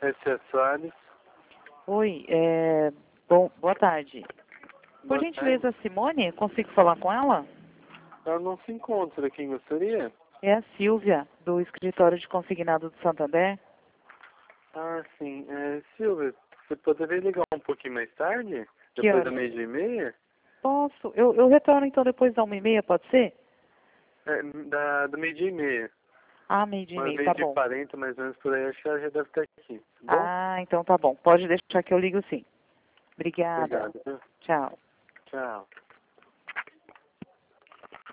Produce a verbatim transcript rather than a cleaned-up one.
Esse é Soares. Oi, é... Bom, boa tarde. Por Boa gentileza, Simone, consigo falar com ela? Ela não se encontra. Quem gostaria? É a Silvia, do escritório de consignado do Santander. Ah, sim. É, Silvia, você poderia ligar um pouquinho mais tarde? Que Depois horas? da meia-dia e meia? Posso? Eu, eu retorno então depois da uma e meia, pode ser? É, da, da meia-dia e meia. Ah, meio-dia e Uma meia, tá meia-dia e bom. quarenta, mais ou menos, por aí. Acho que ela já deve estar aqui. Tá bom? Ah, então tá bom. Pode deixar que eu ligo sim. Obrigada. Obrigado. Viu? Tchau. Tchau.